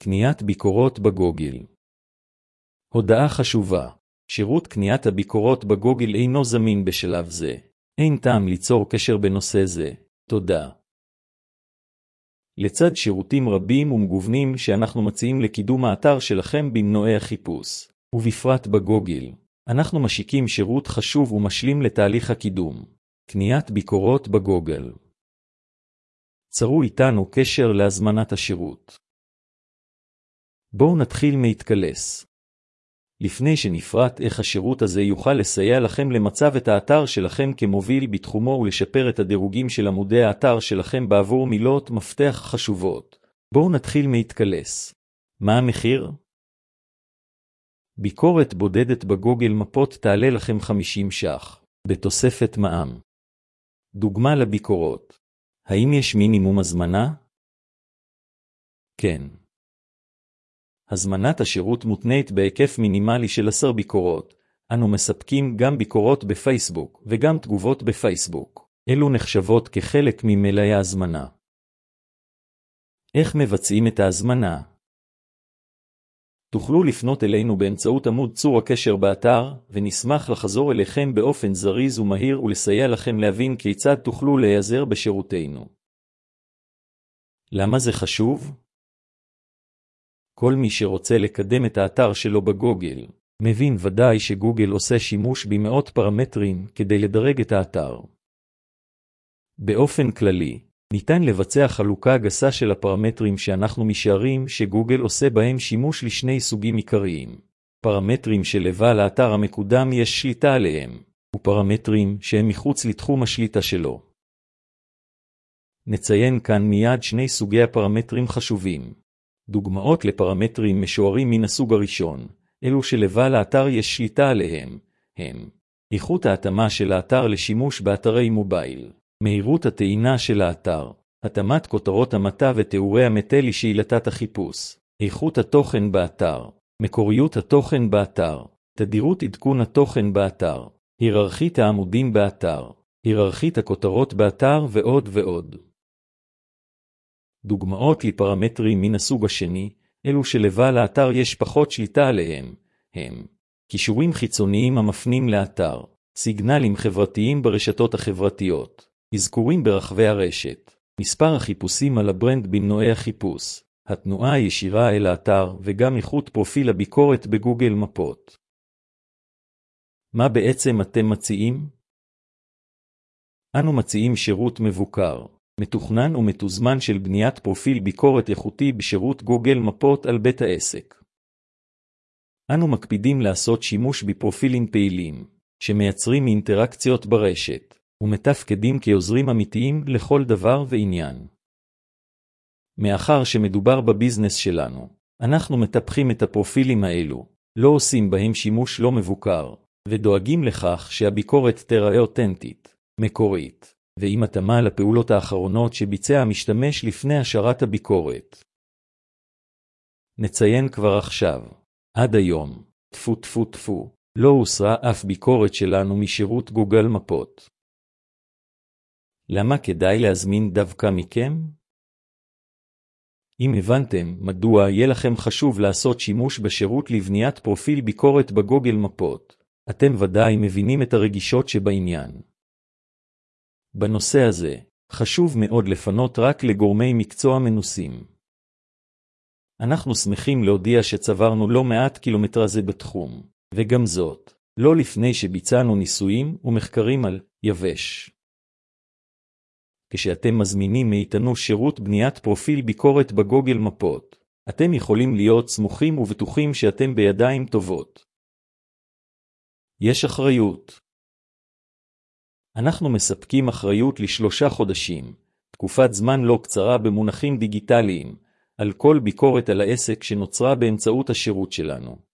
קניית ביקורות בגוגל. הודעה חשובה. שירות קניית הביקורות בגוגל אינו זמין בשלב זה. אין טעם ליצור קשר בנושא זה. תודה. לצד שירותים רבים ומגוונים שאנחנו מציעים לקידום האתר שלכם במנועי החיפוש, ובפרט בגוגל, אנחנו משיקים שירות חשוב ומשלים לתהליך הקידום. קניית ביקורות בגוגל. צרו איתנו קשר להזמנת השירות. בואו נתחיל להתקלס. לפני שנפרט איך השירות הזה יוכל לסייע לכם למצב את האתר שלכם כמוביל בתחומו ולשפר את הדירוגים של עמודי האתר שלכם בעבור מילות מפתח חשובות. בואו נתחיל להתקלס. מה המחיר? ביקורת בודדת בגוגל מפות תעלה לכם 50 ש"ח, בתוספת מע"מ. דוגמה לביקורות. האם יש מינימום הזמנה? כן. הזמנת השירות מותנית בהיקף מינימלי של 10 ביקורות. אנו מספקים גם ביקורות בפייסבוק וגם תגובות בפייסבוק. אלו נחשבות כחלק ממלאי ההזמנה. איך מבצעים את ההזמנה? תוכלו לפנות אלינו באמצעות עמוד צור הקשר באתר, ונשמח לחזור אליכם באופן זריז ומהיר ולסייע לכם להבין כיצד תוכלו להיעזר בשירותינו. למה זה חשוב? כל מי שרוצה לקדם את האתר שלו בגוגל, מבין ודאי שגוגל עושה שימוש במאות פרמטרים כדי לדרג את האתר. באופן כללי, ניתן לבצע חלוקה גסה של הפרמטרים שאנחנו משערים שגוגל עושה בהם שימוש לשני סוגים עיקריים. פרמטרים שלבעל האתר המקודם יש שליטה עליהם, ופרמטרים שהם מחוץ לתחום השליטה שלו. נציין כאן מיד שני סוגי הפרמטרים חשובים. דוגמאות לפרמטרים משוערים מן הסוג הראשון, אלו שלבעל האתר יש שליטה עליהם, הם איכות ההתאמה של האתר לשימוש באתרי מובייל, מהירות הטעינה של האתר, התאמת כותרות המטה ותיאורי המטה לשאלת החיפוש, איכות התוכן באתר, מקוריות התוכן באתר, תדירות עדכון התוכן באתר, היררכית העמודים באתר, היררכית הכותרות באתר ועוד ועוד. דוגמאות לפרמטרים מן הסוג השני, אלו שלבעל האתר יש פחות שליטה עליהם, הם קישורים חיצוניים המפנים לאתר, סיגנלים חברתיים ברשתות החברתיות, אזכורים ברחבי הרשת, מספר החיפושים על הברנד במנועי החיפוש, התנועה הישירה אל האתר וגם איכות פרופיל הביקורת בגוגל מפות. מה בעצם אתם מציעים? אנו מציעים שירות מבוקר, מתוכנן ומתוזמן של בניית פרופיל ביקורת איכותי בשירות גוגל מפות על בית העסק. אנו מקפידים לעשות שימוש בפרופילים פעילים, שמייצרים אינטראקציות ברשת, ומתפקדים כעוזרים אמיתיים לכל דבר ועניין. מאחר שמדובר בביזנס שלנו, אנחנו מטפחים את הפרופילים האלו, לא עושים בהם שימוש לא מבוקר, ודואגים לכך שהביקורת תראה אותנטית, מקורית, ועם התאמה לפעולות האחרונות שביצע המשתמש לפני השארת הביקורת. נציין כבר עכשיו, עד היום, טפו טפו טפו, לא הוסרה אף ביקורת שלנו משירות גוגל מפות. למה כדאי להזמין דווקא מכם? אם הבנתם מדוע יהיה לכם חשוב לעשות שימוש בשירות לבניית פרופיל ביקורת בגוגל מפות, אתם ודאי מבינים את הרגישות שבעניין. בנושא הזה, חשוב מאוד לפנות רק לגורמי מקצוע מנוסים. אנחנו שמחים להודיע שצברנו לא מעט קילומטרז בתחום, וגם זאת, לא לפני שביצענו ניסויים ומחקרים על יבש. כשאתם מזמינים מאיתנו שירות בניית פרופיל ביקורת בגוגל מפות, אתם יכולים להיות סמוכים ובטוחים שאתם בידיים טובות. יש אחריות. אנחנו מספקים אחריות ל3 חודשים, תקופת זמן לא קצרה במונחים דיגיטליים, על כל ביקורת על העסק שנוצרה באמצעות השירות שלנו.